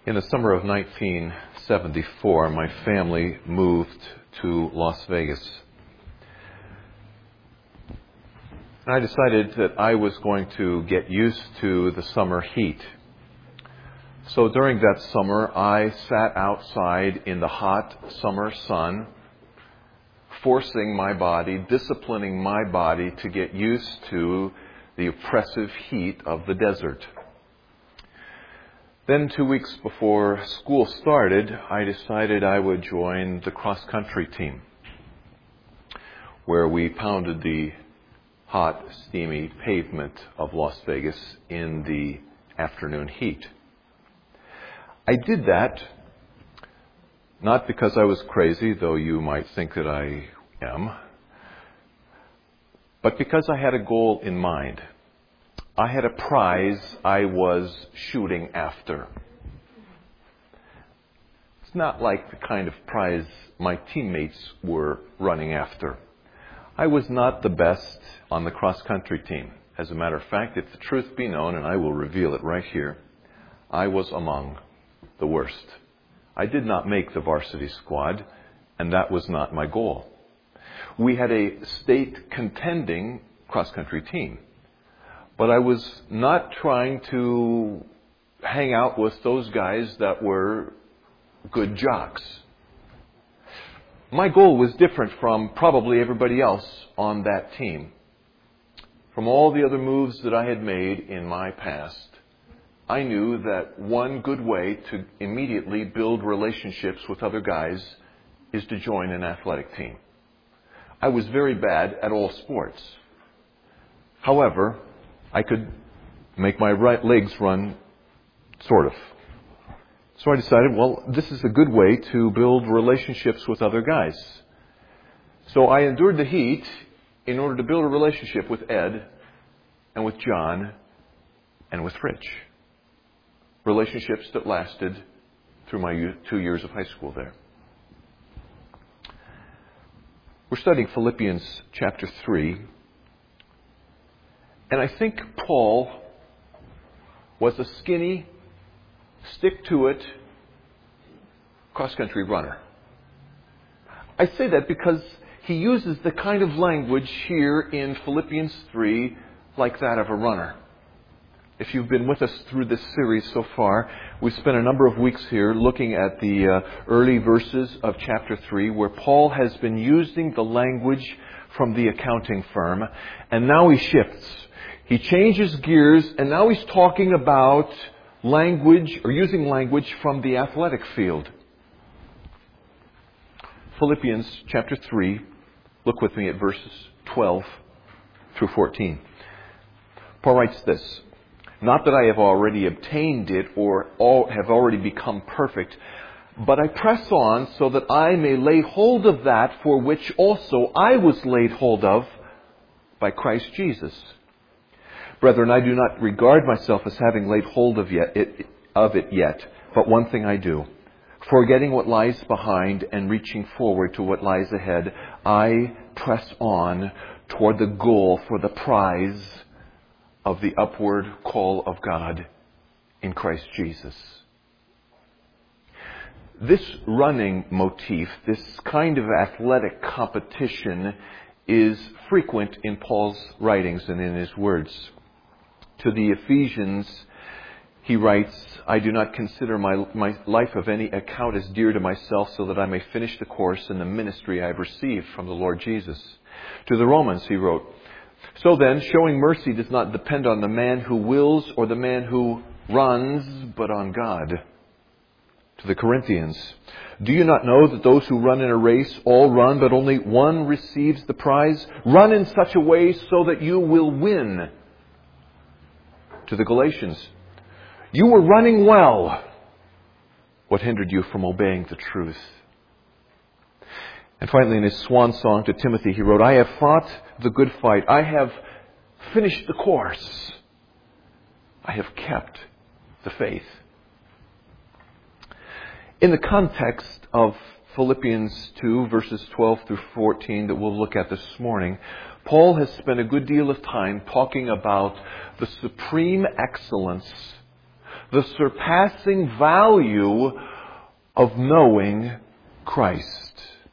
In the summer of 1974, my family moved to Las Vegas. And I decided that I was going to get used to the summer heat. So during that summer, I sat outside in the hot summer sun, forcing my body, disciplining my body to get used to the oppressive heat of the desert. Then 2 weeks before school started, I decided I would join the cross-country team, where we pounded the hot, steamy pavement of Las Vegas in the afternoon heat. I did that not because I was crazy, though you might think that I am, but because I had a goal in mind. I had a prize I was shooting after. It's not like the kind of prize my teammates were running after. I was not the best on the cross-country team. As a matter of fact, if the truth be known, and I will reveal it right here, I was among the worst. I did not make the varsity squad, and that was not my goal. We had a state contending cross-country team. But I was not trying to hang out with those guys that were good jocks. My goal was different from probably everybody else on that team. From all the other moves that I had made in my past, I knew that one good way to immediately build relationships with other guys is to join an athletic team. I was very bad at all sports. However, I could make my right legs run, sort of. So I decided, well, this is a good way to build relationships with other guys. So I endured the heat in order to build a relationship with Ed and with John and with Rich. Relationships that lasted through my 2 years of high school there. We're studying Philippians chapter 3. And I think Paul was a skinny, stick-to-it, cross-country runner. I say that because he uses the kind of language here in Philippians 3 like that of a runner. If you've been with us through this series so far, we've spent a number of weeks here looking at the early verses of chapter 3 where Paul has been using the language from the accounting firm, and now he shifts. He changes gears, and now he's talking about language, or using language from the athletic field. Philippians chapter 3, look with me at verses 12 through 14. Paul writes this, "Not that I have already obtained it or have already become perfect, but I press on so that I may lay hold of that for which also I was laid hold of by Christ Jesus. Brethren, I do not regard myself as having laid hold of it yet, but one thing I do, forgetting what lies behind and reaching forward to what lies ahead, I press on toward the goal for the prize of the upward call of God in Christ Jesus." This running motif, this kind of athletic competition, is frequent in Paul's writings and in his words. To the Ephesians, he writes, "I do not consider my life of any account as dear to myself, so that I may finish the course in the ministry I have received from the Lord Jesus." To the Romans, he wrote, "So then, showing mercy does not depend on the man who wills or the man who runs, but on God." To the Corinthians, "Do you not know that those who run in a race all run, but only one receives the prize? Run in such a way so that you will win." To the Galatians, "You were running well. What hindered you from obeying the truth?" And finally, in his swan song to Timothy, he wrote, "I have fought the good fight. I have finished the course. I have kept the faith." In the context of Philippians 2, verses 12 through 14 that we'll look at this morning, Paul has spent a good deal of time talking about the supreme excellence, the surpassing value of knowing Christ.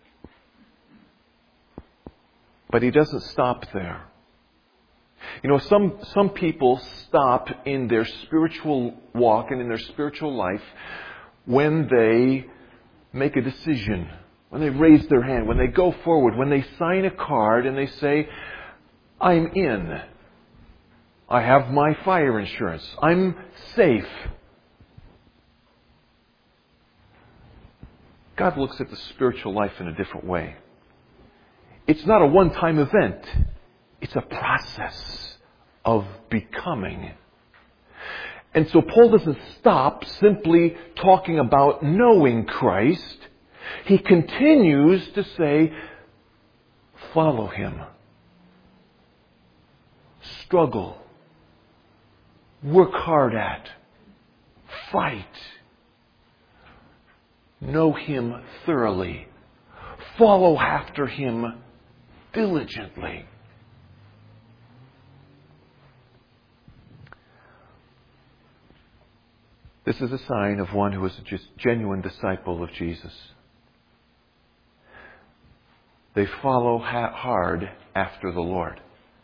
But he doesn't stop there. You know, some people stop in their spiritual walk and in their spiritual life when they make a decision, when they raise their hand, when they go forward, when they sign a card and they say, I'm in. I have my fire insurance. I'm safe. God looks at the spiritual life in a different way. It's not a one-time event. It's a process of becoming. And so Paul doesn't stop simply talking about knowing Christ. He continues to say, follow Him. Struggle. Work hard at. Fight. Know Him thoroughly. Follow after Him diligently. This is a sign of one who is a just genuine disciple of Jesus. They follow hard after the Lord.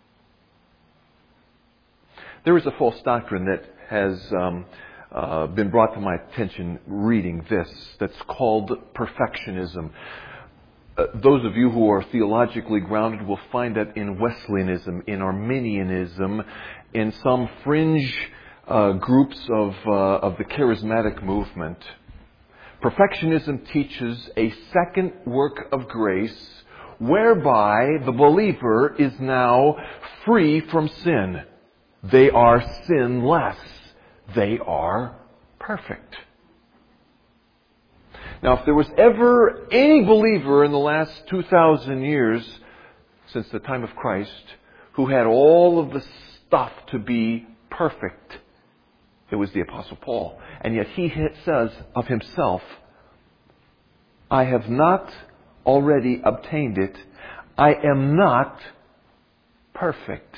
There is a false doctrine that has been brought to my attention reading this, that's called perfectionism. Those of you who are theologically grounded will find that in Wesleyanism, in Arminianism, in some fringe groups of the charismatic movement. Perfectionism teaches a second work of grace whereby the believer is now free from sin. They are sinless. They are perfect. Now, if there was ever any believer in the last 2,000 years, since the time of Christ, who had all of the stuff to be perfect, it was the Apostle Paul. And yet he says of himself, I have not already obtained it. I am not perfect.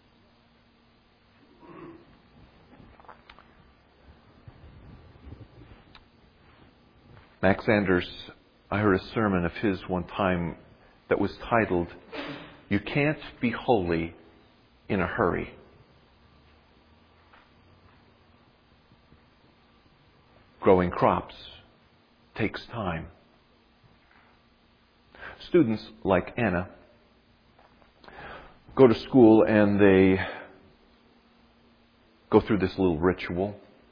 Max Anders, I heard a sermon of his one time that was titled, You Can't Be Holy in a Hurry. Growing crops takes time. Students like Anna go to school and they go through this little ritual.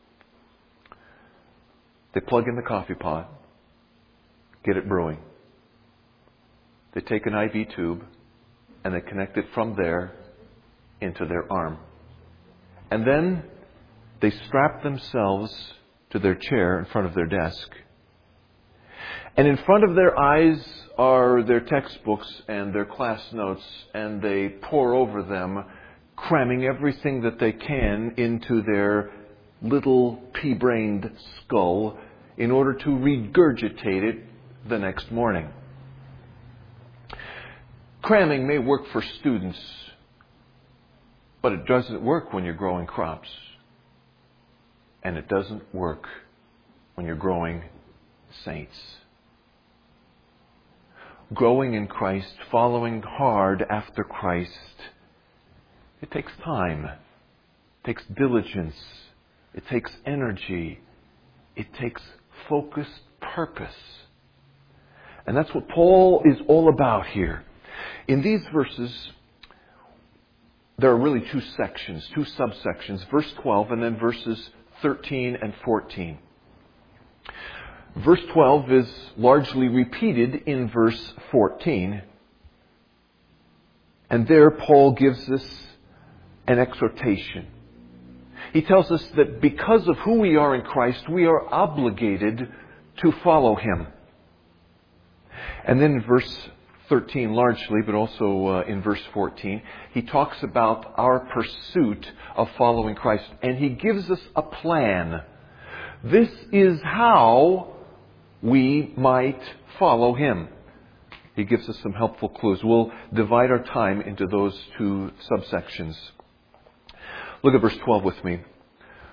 They plug in the coffee pot, get it brewing. They take an IV tube and they connect it from there into their arm. And then they strap themselves to their chair in front of their desk. And in front of their eyes are their textbooks and their class notes, and they pore over them, cramming everything that they can into their little pea-brained skull in order to regurgitate it the next morning. Cramming may work for students, but it doesn't work when you're growing crops. And it doesn't work when you're growing saints. Growing in Christ, following hard after Christ, it takes time. It takes diligence. It takes energy. It takes focused purpose. And that's what Paul is all about here. In these verses, there are really two sections, two subsections. Verse 12 and then verses 13 and 14. Verse 12 is largely repeated in verse 14. And there Paul gives us an exhortation. He tells us that because of who we are in Christ, we are obligated to follow Him. And then in verse 13 largely, but also in verse 14, he talks about our pursuit of following Christ. And he gives us a plan. This is how we might follow Him. He gives us some helpful clues. We'll divide our time into those two subsections. Look at verse 12 with me.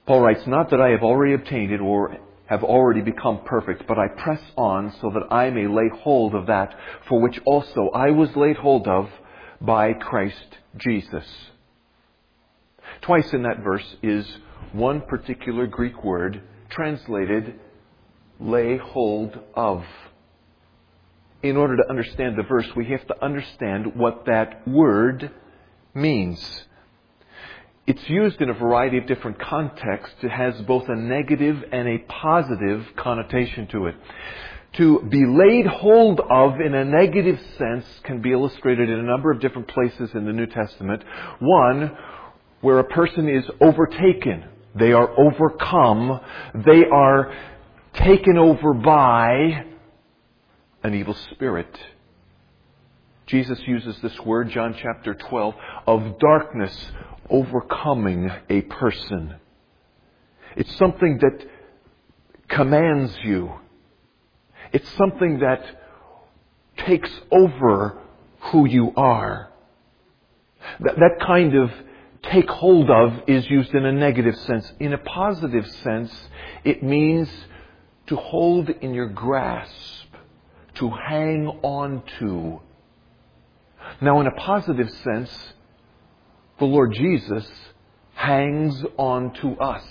Paul writes, "Not that I have already obtained it or have already become perfect, but I press on so that I may lay hold of that for which also I was laid hold of by Christ Jesus." Twice in that verse is one particular Greek word translated lay hold of. In order to understand the verse, we have to understand what that word means. It's used in a variety of different contexts. It has both a negative and a positive connotation to it. To be laid hold of in a negative sense can be illustrated in a number of different places in the New Testament. One, where a person is overtaken. They are overcome. They are taken over by an evil spirit. Jesus uses this word, John chapter 12, of darkness overcoming a person. It's something that commands you. It's something that takes over who you are. That kind of take hold of is used in a negative sense. In a positive sense, it means to hold in your grasp, to hang on to. Now, in a positive sense, the Lord Jesus hangs on to us.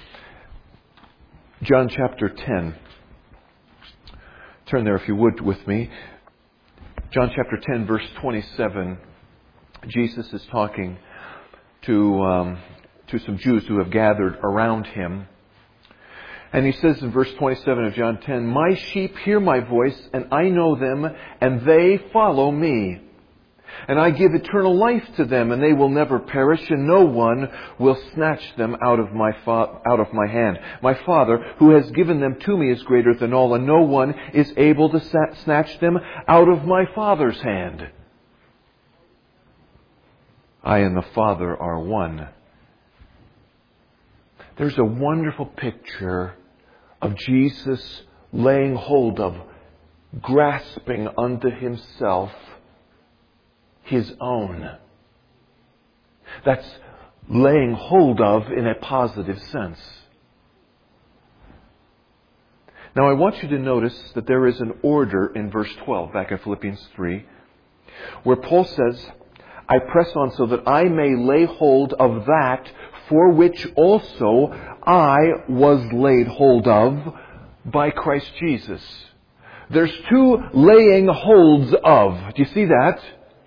John chapter 10. Turn there if you would with me. John chapter 10, verse 27. Jesus is talking to some Jews who have gathered around him. And he says in verse 27 of John 10, "My sheep hear my voice, and I know them, and they follow me. And I give eternal life to them, and they will never perish, and no one will snatch them out of my hand. My Father, who has given them to me, is greater than all, and no one is able to snatch them out of my Father's hand. I and the Father are one." There's a wonderful picture of Jesus laying hold of, grasping unto himself his own. That's laying hold of in a positive sense. Now I want you to notice that there is an order in verse 12, back in Philippians 3, where Paul says, "I press on so that I may lay hold of that for which also I was laid hold of by Christ Jesus." There's two laying holds of. Do you see that?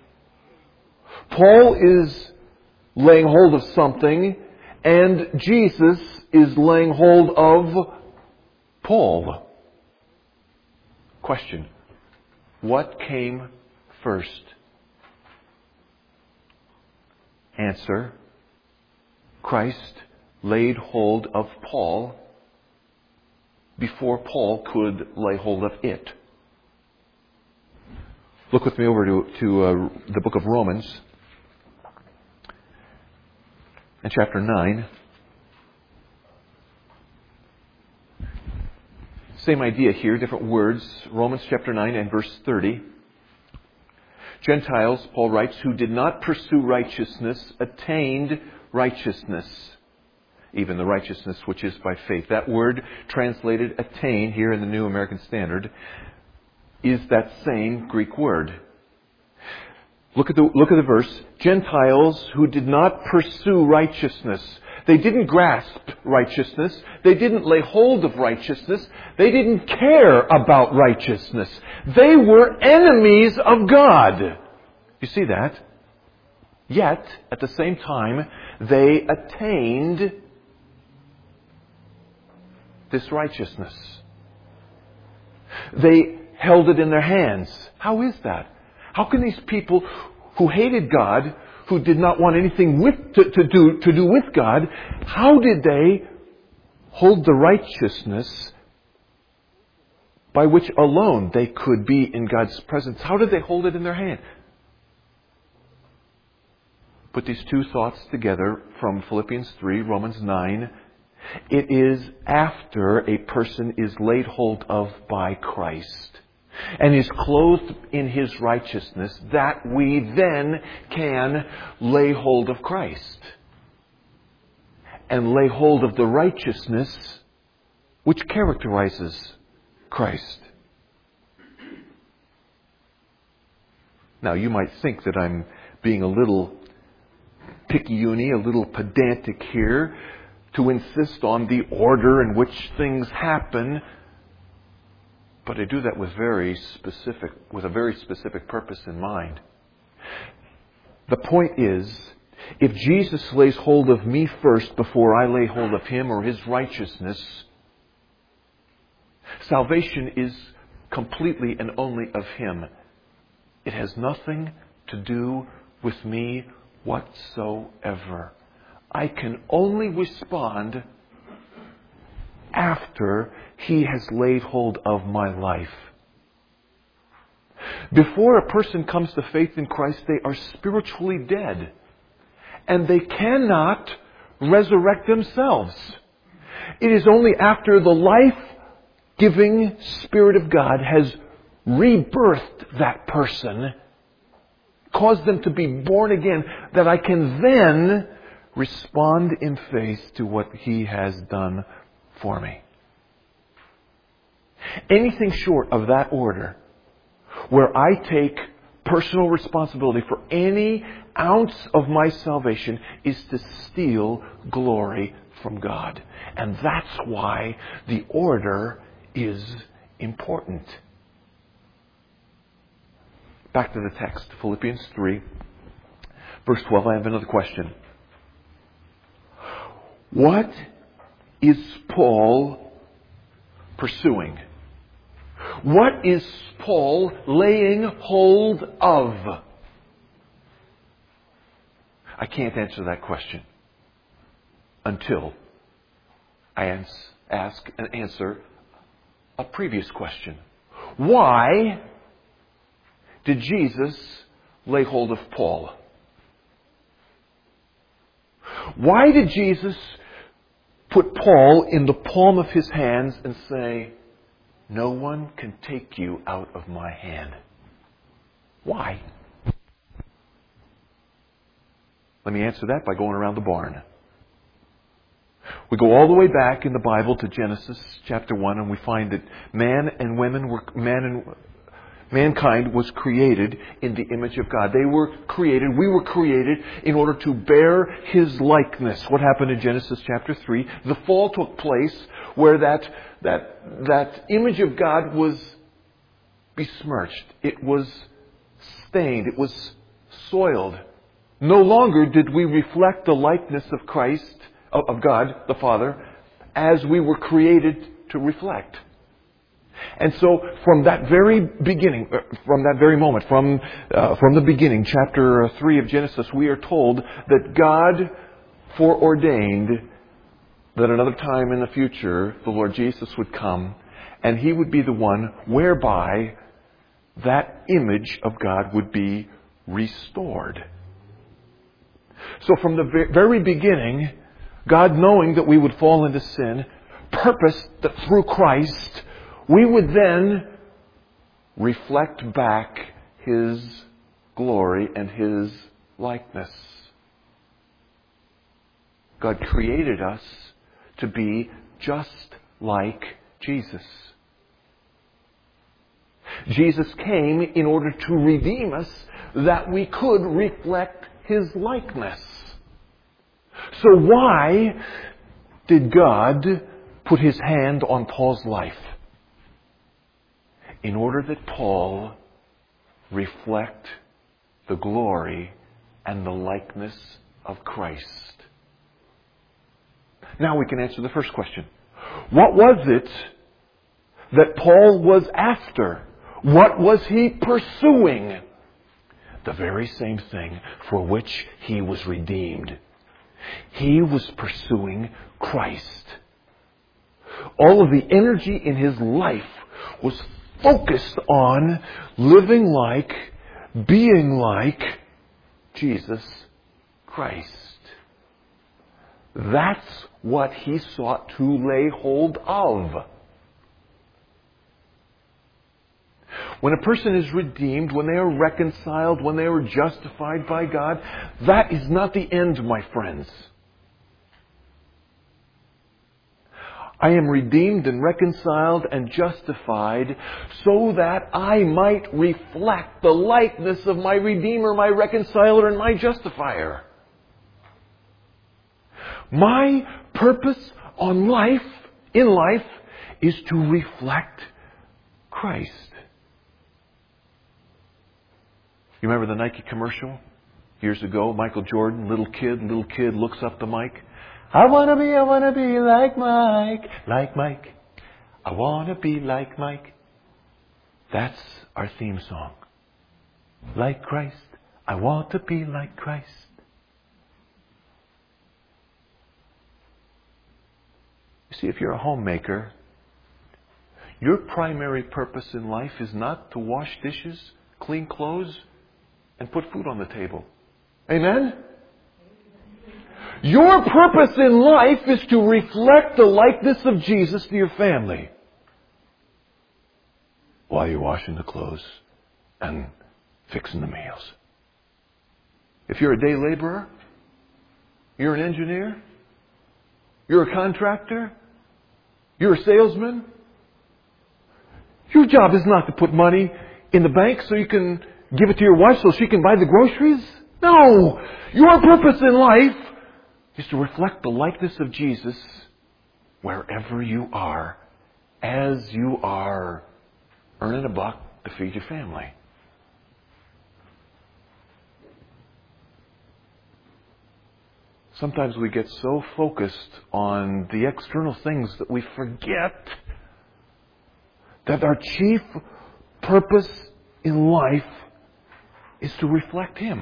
Paul is laying hold of something, and Jesus is laying hold of Paul. Question: what came first? Answer: Christ laid hold of Paul before Paul could lay hold of it. Look with me over to the book of Romans, in chapter 9. Same idea here, different words. Romans chapter 9 and verse 30. "Gentiles," Paul writes, "who did not pursue righteousness, attained righteousness, even the righteousness which is by faith." That word translated attain here in the New American Standard is that same Greek word. Look at the verse. Gentiles who did not pursue righteousness. They didn't grasp righteousness. They didn't lay hold of righteousness. They didn't care about righteousness. They were enemies of God. You see that? Yet, at the same time, they attained this righteousness. They held it in their hands. How is that? How can these people who hated God, who did not want anything to do with God, how did they hold the righteousness by which alone they could be in God's presence? How did they hold it in their hand? Put these two thoughts together from Philippians 3, Romans 9. It is after a person is laid hold of by Christ and is clothed in his righteousness that we then can lay hold of Christ. and lay hold of the righteousness which characterizes Christ. Now, you might think that I'm being a little picayune, a little pedantic here, to insist on the order in which things happen, but I do that with a very specific purpose in mind. The point is, if Jesus lays hold of me first before I lay hold of Him or His righteousness, salvation is completely and only of Him. It has nothing to do with me whatsoever. I can only respond after He has laid hold of my life. Before a person comes to faith in Christ, they are spiritually dead. And they cannot resurrect themselves. It is only after the life-giving Spirit of God has rebirthed that person, caused them to be born again, that I can then respond in faith to what He has done for me. Anything short of that order, where I take personal responsibility for any ounce of my salvation, is to steal glory from God. And that's why the order is important. Back to the text, Philippians 3, verse 12. I have another question. What is Paul pursuing? What is Paul laying hold of? I can't answer that question until I ask and answer a previous question. Why did Jesus lay hold of Paul? Why did Jesus put Paul in the palm of His hands and say, "No one can take you out of my hand"? Why? Let me answer that by going around the barn. We go all the way back in the Bible to Genesis chapter 1, and we find that mankind was created in the image of God. We were created in order to bear His likeness. What happened in Genesis chapter 3? The fall took place where that image of God was besmirched. It was stained. It was soiled. No longer did we reflect the likeness of Christ, of God the Father, as we were created to reflect. And so, from that very beginning, from the beginning, chapter 3 of Genesis, we are told that God foreordained that another time in the future, the Lord Jesus would come, and He would be the one whereby that image of God would be restored. So from the very beginning, God, knowing that we would fall into sin, purposed that through Christ we would then reflect back His glory and His likeness. God created us to be just like Jesus. Jesus came in order to redeem us that we could reflect His likeness. So why did God put His hand on Paul's life? In order that Paul reflect the glory and the likeness of Christ. Now we can answer the first question. What was it that Paul was after? What was he pursuing? The very same thing for which he was redeemed. He was pursuing Christ. All of the energy in his life was focused on living like, being like Jesus Christ. That's what he sought to lay hold of. When a person is redeemed, when they are reconciled, when they are justified by God, that is not the end, my friends. I am redeemed and reconciled and justified so that I might reflect the likeness of my Redeemer, my Reconciler, and my Justifier. My purpose in life is to reflect Christ. You remember the Nike commercial years ago? Michael Jordan, little kid looks up the mic. I want to be like Mike. I want to be like Mike. That's our theme song. Like Christ. I want to be like Christ. You see, if you're a homemaker, your primary purpose in life is not to wash dishes, clean clothes, and put food on the table. Amen? Your purpose in life is to reflect the likeness of Jesus to your family while you're washing the clothes and fixing the meals. If you're a day laborer, you're an engineer, you're a contractor, you're a salesman, your job is not to put money in the bank so you can give it to your wife so she can buy the groceries. No! Your purpose in life is to reflect the likeness of Jesus wherever you are, as you are earning a buck to feed your family. Sometimes we get so focused on the external things that we forget that our chief purpose in life is to reflect Him.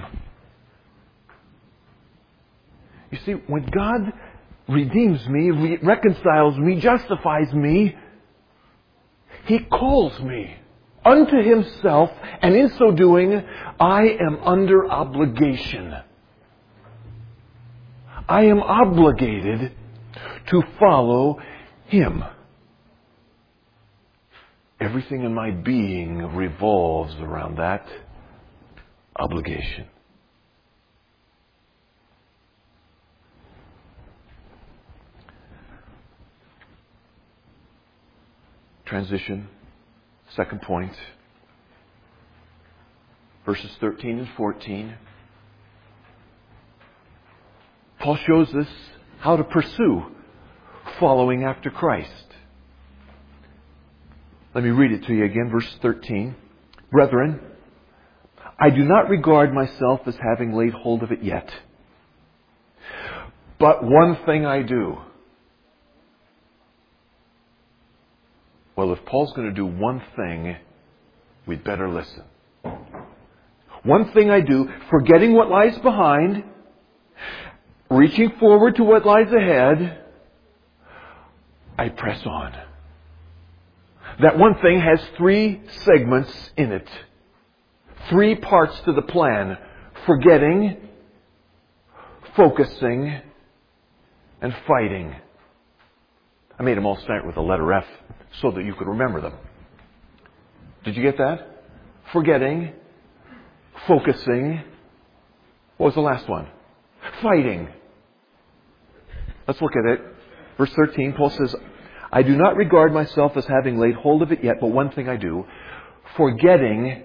You see, when God redeems me, reconciles me, justifies me, He calls me unto Himself, and in so doing, I am under obligation. I am obligated to follow Him. Everything in my being revolves around that obligation. Transition. Second point. Verses 13 and 14. Paul shows us how to pursue following after Christ. Let me read it to you again. Verse 13. Brethren, I do not regard myself as having laid hold of it yet. But one thing I do. Well, if Paul's going to do one thing, we'd better listen. One thing I do, forgetting what lies behind, reaching forward to what lies ahead, I press on. That one thing has 3 segments in it. 3 parts to the plan. Forgetting, focusing, and fighting. I made them all start with the letter F so that you could remember them. Did you get that? Forgetting, focusing. What was the last one? Fighting. Let's look at it. Verse 13, Paul says, I do not regard myself as having laid hold of it yet, but one thing I do, forgetting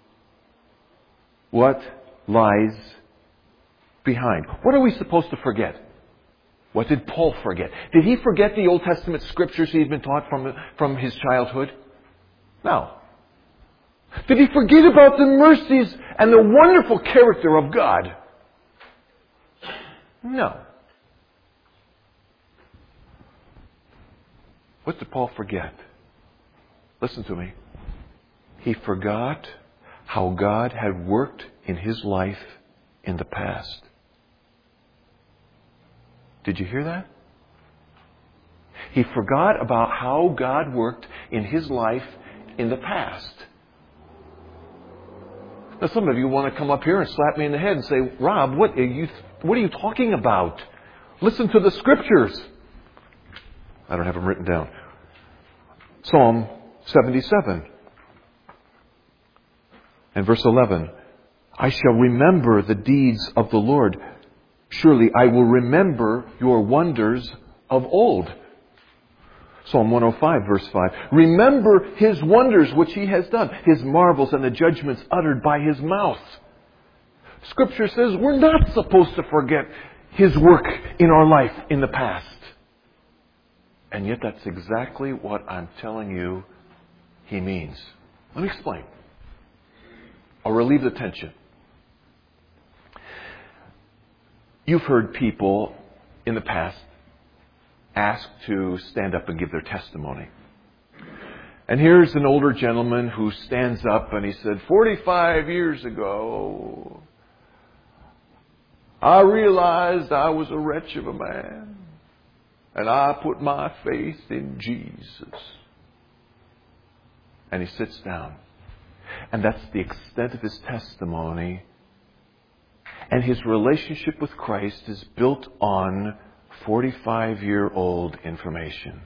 what lies behind. What are we supposed to forget? What did Paul forget? Did he forget the Old Testament scriptures he had been taught from his childhood? No. Did he forget about the mercies and the wonderful character of God? No. What did Paul forget? Listen to me. He forgot how God had worked in his life in the past. Did you hear that? He forgot about how God worked in his life in the past. Now, some of you want to come up here and slap me in the head and say, Rob, what are you talking about? Listen to the scriptures. I don't have them written down. Psalm 77 and verse 11. I shall remember the deeds of the Lord. Surely I will remember your wonders of old. Psalm 105, verse 5. Remember His wonders which He has done, His marvels and the judgments uttered by His mouth. Scripture says we're not supposed to forget His work in our life in the past. And yet that's exactly what I'm telling you He means. Let me explain. I'll relieve the tension. You've heard people in the past asked to stand up and give their testimony. And here's an older gentleman who stands up and he said, 45 years ago, I realized I was a wretch of a man. And I put my faith in Jesus. And he sits down. And that's the extent of his testimony. And his relationship with Christ is built on 45-year-old information.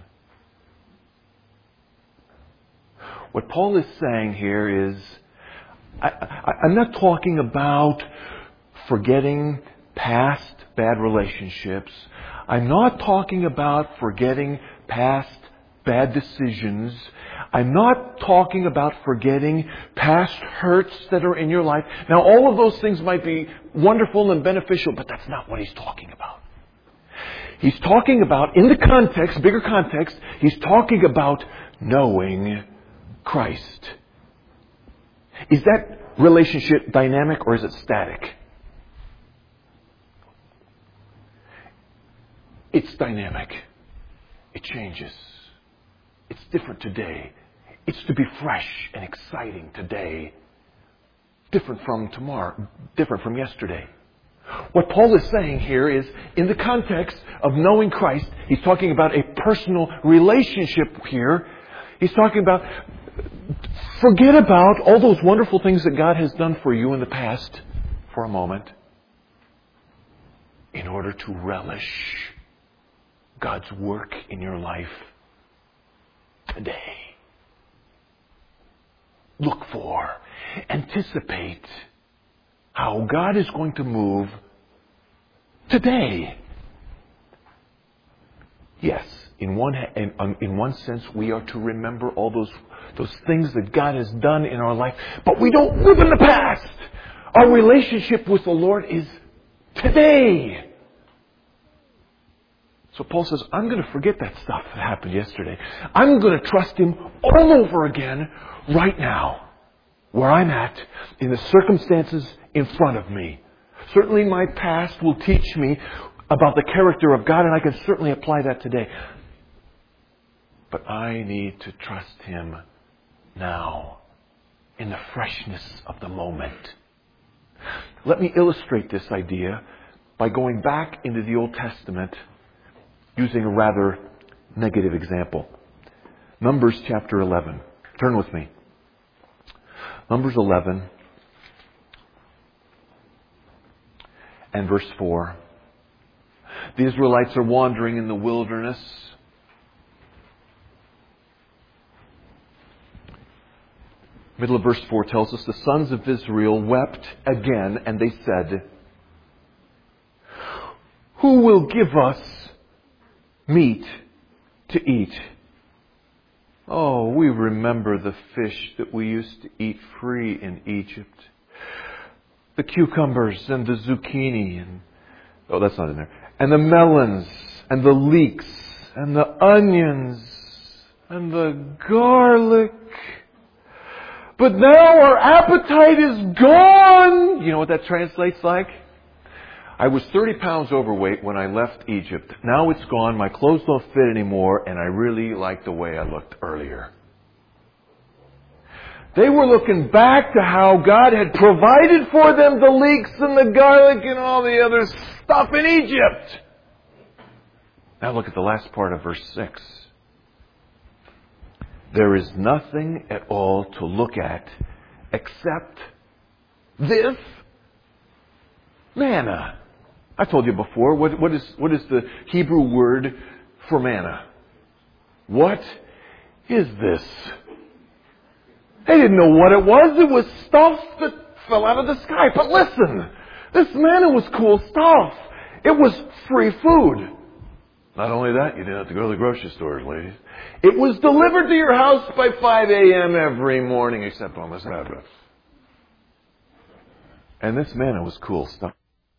What Paul is saying here is, I'm not talking about forgetting past bad relationships. I'm not talking about forgetting past bad decisions. I'm not talking about forgetting past hurts that are in your life. Now, all of those things might be wonderful and beneficial, but that's not what he's talking about. He's talking about, in the context, bigger context, he's talking about knowing Christ. Is that relationship dynamic or is it static? It's dynamic. It changes. It's different today. It's to be fresh and exciting today. Different from tomorrow. Different from yesterday. What Paul is saying here is, in the context of knowing Christ, he's talking about a personal relationship here. He's talking about, forget about all those wonderful things that God has done for you in the past for a moment in order to relish God's work in your life today. Look for, anticipate how God is going to move today. Yes, in one sense, we are to remember all those things that God has done in our life, but we don't live in the past. Our relationship with the Lord is today. So Paul says, I'm going to forget that stuff that happened yesterday. I'm going to trust Him all over again right now, where I'm at, in the circumstances in front of me. Certainly my past will teach me about the character of God, and I can certainly apply that today. But I need to trust Him now, in the freshness of the moment. Let me illustrate this idea by going back into the Old Testament using a rather negative example. Numbers chapter 11. Turn with me. Numbers 11 and verse 4. The Israelites are wandering in the wilderness. Middle of verse 4 tells us the sons of Israel wept again, and they said, "Who will give us meat to eat? Oh, we remember the fish that we used to eat free in Egypt. The cucumbers and the zucchini and, oh, that's not in there. And the melons and the leeks and the onions and the garlic. But now our appetite is gone." You know what that translates like? I was 30 pounds overweight when I left Egypt. Now it's gone. My clothes don't fit anymore, and I really like the way I looked earlier. They were looking back to how God had provided for them the leeks and the garlic and all the other stuff in Egypt. Now look at the last part of verse 6. There is nothing at all to look at except this manna. I told you before, what is the Hebrew word for manna? What is this? They didn't know what it was. It was stuff that fell out of the sky. But listen, this manna was cool stuff. It was free food. Not only that, you didn't have to go to the grocery stores, ladies. It was delivered to your house by 5 a.m. every morning, except on the Sabbath. And this manna was cool stuff.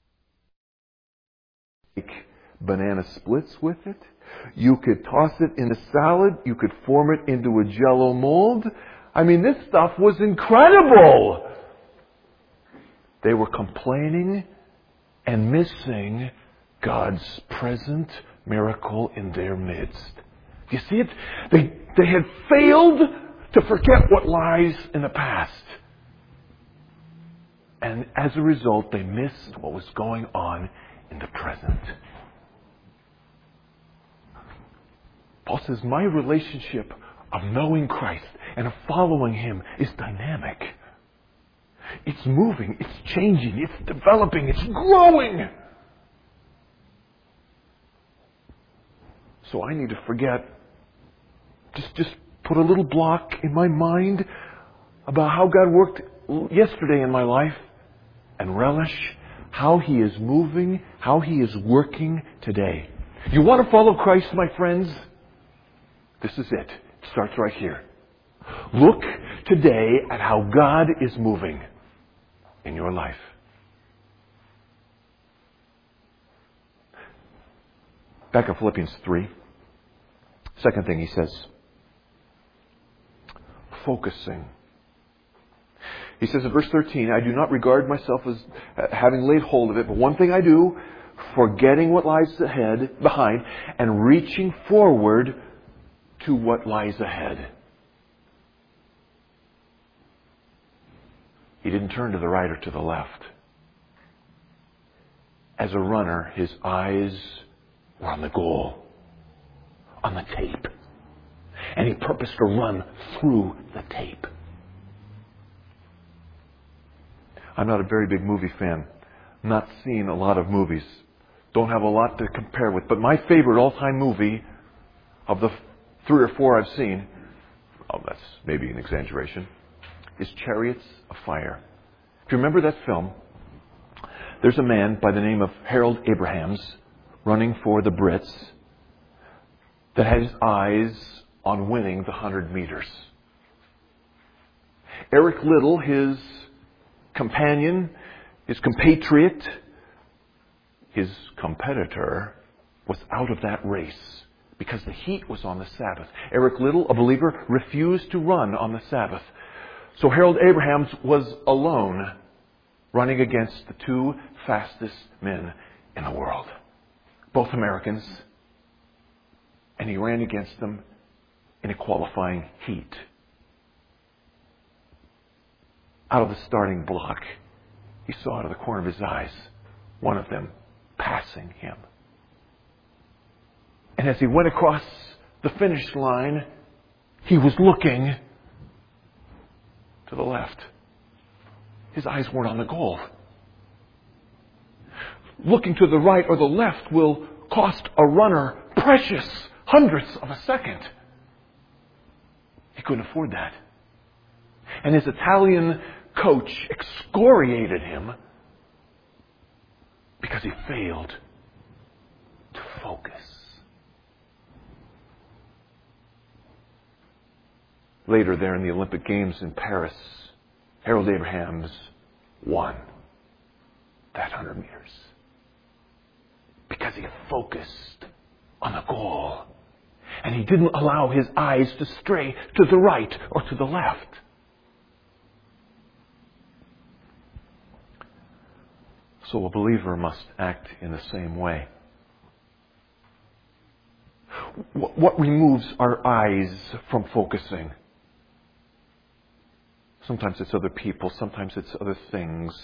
Make banana splits with it. You could toss it in a salad. You could form it into a Jell-O mold. I mean, this stuff was incredible. They were complaining and missing God's present miracle in their midst. You see it? They had failed to forget what lies in the past. And as a result, they missed what was going on in the present. Paul says, my relationship of knowing Christ and of following Him is dynamic. It's moving, it's changing, it's developing, it's growing. So I need to forget, just put a little block in my mind about how God worked yesterday in my life and relish how He is moving, how He is working today. You want to follow Christ, my friends? This is it. It starts right here. Look today at how God is moving in your life. Back in Philippians 3, second thing he says, focusing. He says in verse 13, I do not regard myself as having laid hold of it, but one thing I do, forgetting what lies behind, and reaching forward to what lies ahead. He didn't turn to the right or to the left. As a runner, his eyes were on the goal, on the tape. And he purposed to run through the tape. I'm not a very big movie fan. Not seen a lot of movies. Don't have a lot to compare with. But my favorite all-time movie of the 3 or 4 I've seen, that's maybe an exaggeration, is Chariots of Fire. If you remember that film, there's a man by the name of Harold Abrahams running for the Brits that had his eyes on winning the 100 meters. Eric Liddell, his companion, his compatriot, his competitor, was out of that race because the heat was on the Sabbath. Eric Liddell, a believer, refused to run on the Sabbath. So Harold Abrahams was alone running against the 2 fastest men in the world. Both Americans. And he ran against them in a qualifying heat. Out of the starting block, he saw out of the corner of his eyes one of them passing him. And as he went across the finish line, he was looking to the left. His eyes weren't on the goal. Looking to the right or the left will cost a runner precious hundredths of a second. He couldn't afford that. And his Italian coach excoriated him because he failed to focus. Later there in the Olympic Games in Paris, Harold Abrahams won that 100 meters because he focused on the goal. And he didn't allow his eyes to stray to the right or to the left. So a believer must act in the same way. What removes our eyes from focusing? Sometimes it's other people. Sometimes it's other things.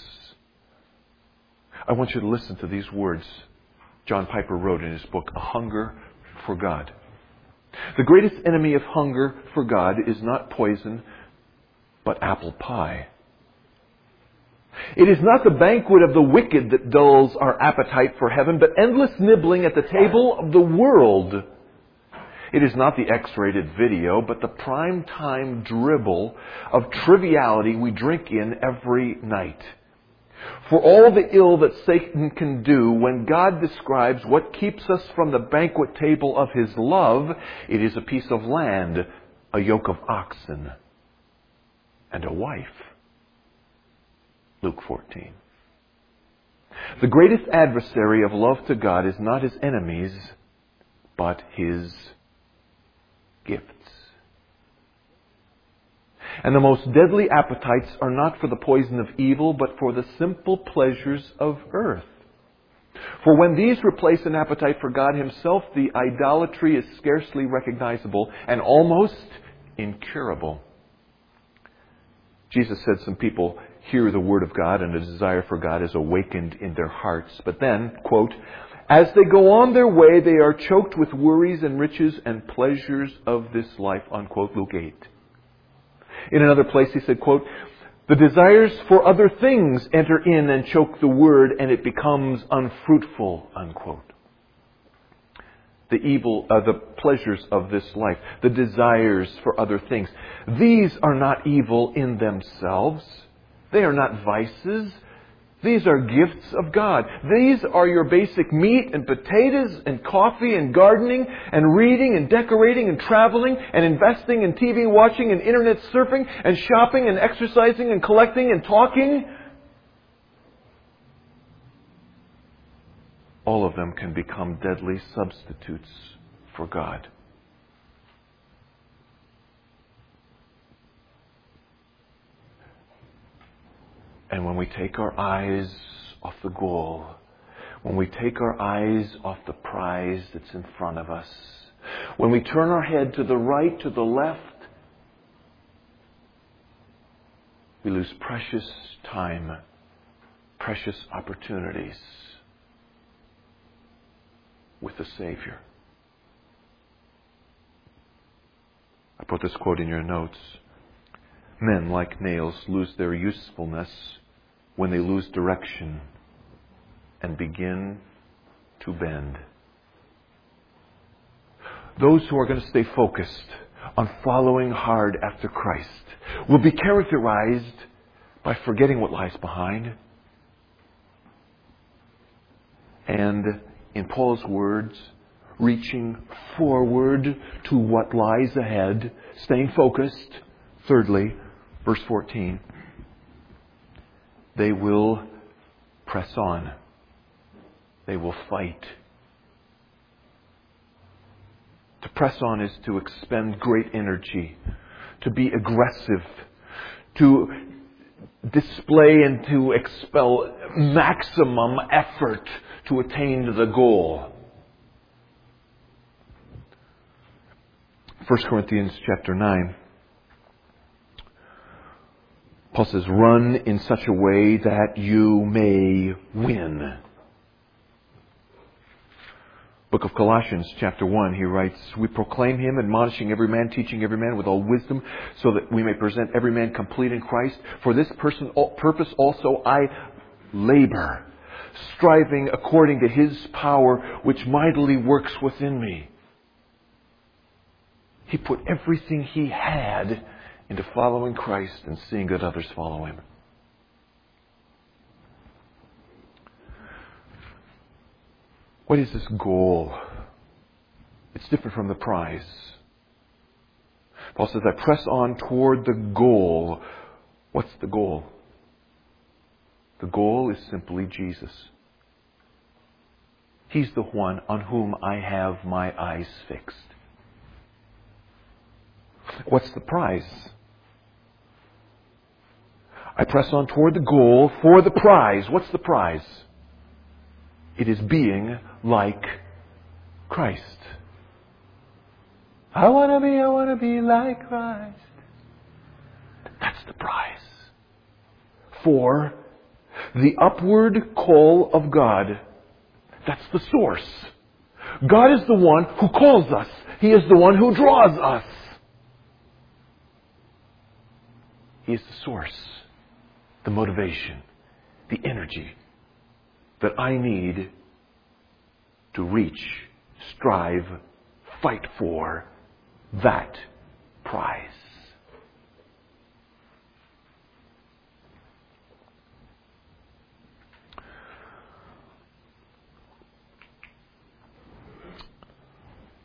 I want you to listen to these words John Piper wrote in his book, A Hunger for God. The greatest enemy of hunger for God is not poison, but apple pie. It is not the banquet of the wicked that dulls our appetite for heaven, but endless nibbling at the table of the world. It is not the X-rated video, but the prime-time dribble of triviality we drink in every night. For all the ill that Satan can do, when God describes what keeps us from the banquet table of His love, it is a piece of land, a yoke of oxen, and a wife. Luke 14. The greatest adversary of love to God is not His enemies, but His gifts. And the most deadly appetites are not for the poison of evil, but for the simple pleasures of earth. For when these replace an appetite for God Himself, the idolatry is scarcely recognizable and almost incurable. Jesus said some people hear the Word of God and a desire for God is awakened in their hearts. But then, quote, as they go on their way, they are choked with worries and riches and pleasures of this life, unquote, Luke 8. In another place he said, quote, the desires for other things enter in and choke the word and it becomes unfruitful, unquote. The pleasures of this life, the desires for other things. These are not evil in themselves. They are not vices. These are gifts of God. These are your basic meat and potatoes and coffee and gardening and reading and decorating and traveling and investing and TV watching and internet surfing and shopping and exercising and collecting and talking. All of them can become deadly substitutes for God. And when we take our eyes off the goal, when we take our eyes off the prize that's in front of us, when we turn our head to the right, to the left, we lose precious time, precious opportunities with the Savior. I put this quote in your notes. Men, like nails, lose their usefulness when they lose direction and begin to bend. Those who are going to stay focused on following hard after Christ will be characterized by forgetting what lies behind. And, in Paul's words, reaching forward to what lies ahead, staying focused. Thirdly, verse 14, they will press on. They will fight. To press on is to expend great energy, to be aggressive, to display and to expel maximum effort to attain the goal. 1 Corinthians chapter 9. Paul says, run in such a way that you may win. Book of Colossians chapter 1, he writes, we proclaim Him, admonishing every man, teaching every man with all wisdom, so that we may present every man complete in Christ. For this purpose also I labor, striving according to His power, which mightily works within me. He put everything he had into following Christ and seeing that others follow Him. What is this goal? It's different from the prize. Paul says, I press on toward the goal. What's the goal? The goal is simply Jesus. He's the one on whom I have my eyes fixed. What's the prize? I press on toward the goal for the prize. What's the prize? It is being like Christ. I want to be like Christ. That's the prize. For the upward call of God, that's the source. God is the one who calls us. He is the one who draws us. He is the source, the motivation, the energy that I need to reach, strive, fight for that prize.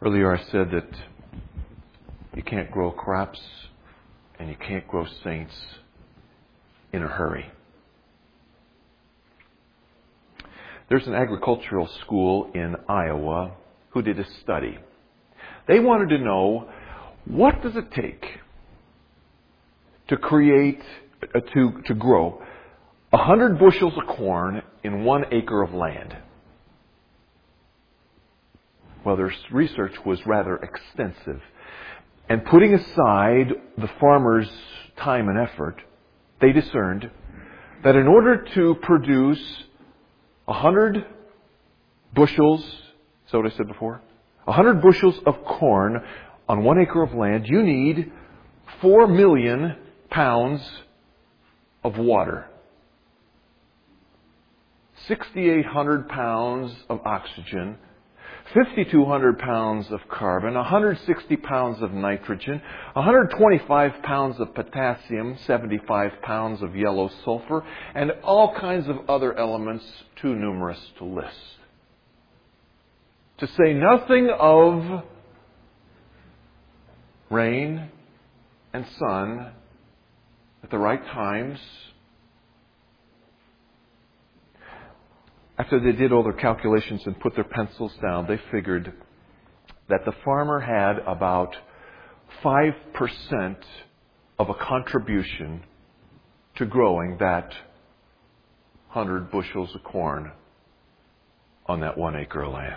Earlier I said that you can't grow crops and you can't grow saints in a hurry. There's an agricultural school in Iowa who did a study. They wanted to know, what does it take to to grow 100 bushels of corn in 1 acre of land? Well, their research was rather extensive. And putting aside the farmer's time and effort, they discerned that in order to produce 100 bushels, is that what I said before? 100 bushels of corn on 1 acre of land, you need 4 million pounds of water, 6,800 pounds of oxygen, 5,200 pounds of carbon, 160 pounds of nitrogen, 125 pounds of potassium, 75 pounds of yellow sulfur, and all kinds of other elements too numerous to list. To say nothing of rain and sun at the right times. After they did all their calculations and put their pencils down, they figured that the farmer had about 5% of a contribution to growing that 100 bushels of corn on that 1 acre of land.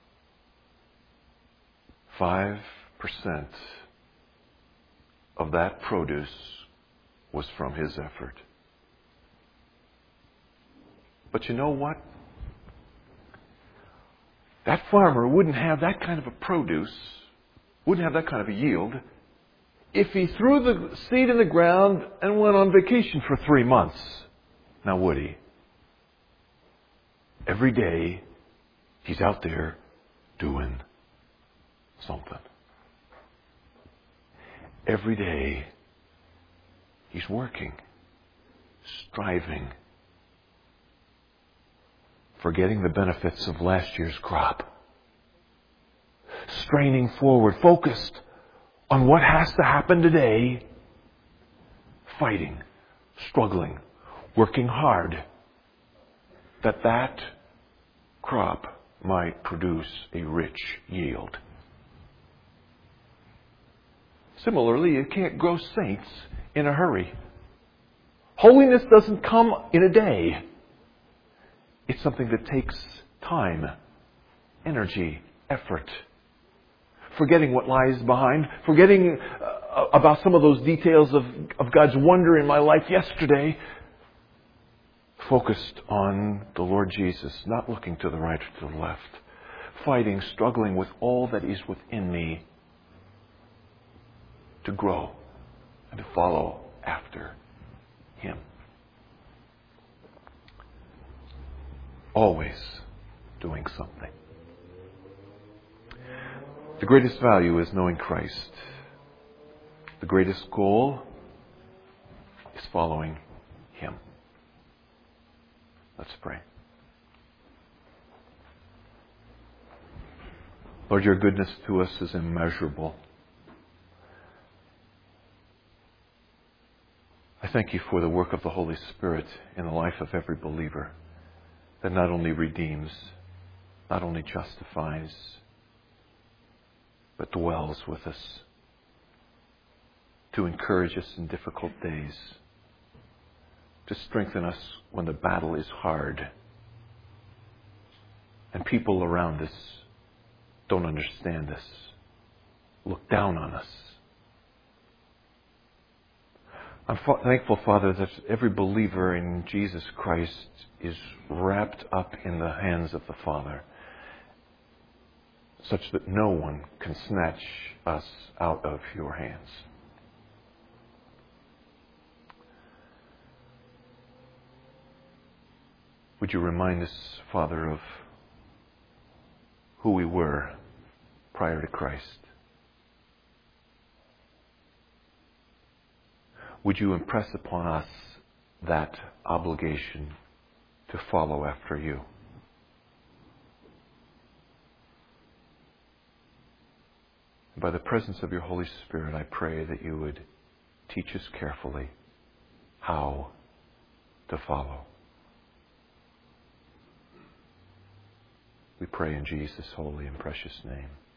5% of that produce was from his effort. But you know what? That farmer wouldn't have that kind of a produce, wouldn't have that kind of a yield, if he threw the seed in the ground and went on vacation for 3 months. Now would he? Every day, he's out there doing something. Every day, he's working, striving, forgetting the benefits of last year's crop, straining forward, focused on what has to happen today, fighting, struggling, working hard, that crop might produce a rich yield. Similarly, you can't grow saints in a hurry. Holiness doesn't come in a day. It's something that takes time, energy, effort. Forgetting what lies behind, forgetting about some of those details of God's wonder in my life yesterday. Focused on the Lord Jesus, not looking to the right or to the left. Fighting, struggling with all that is within me to grow and to follow after Him. Always doing something. The greatest value is knowing Christ. The greatest goal is following Him. Let's pray. Lord, your goodness to us is immeasurable. I thank you for the work of the Holy Spirit in the life of every believer, that not only redeems, not only justifies, but dwells with us to encourage us in difficult days, to strengthen us when the battle is hard and people around us don't understand us, look down on us. I'm thankful, Father, that every believer in Jesus Christ is wrapped up in the hands of the Father, such that no one can snatch us out of your hands. Would you remind us, Father, of who we were prior to Christ? Would you impress upon us that obligation to follow after you? By the presence of your Holy Spirit, I pray that you would teach us carefully how to follow. We pray in Jesus' holy and precious name.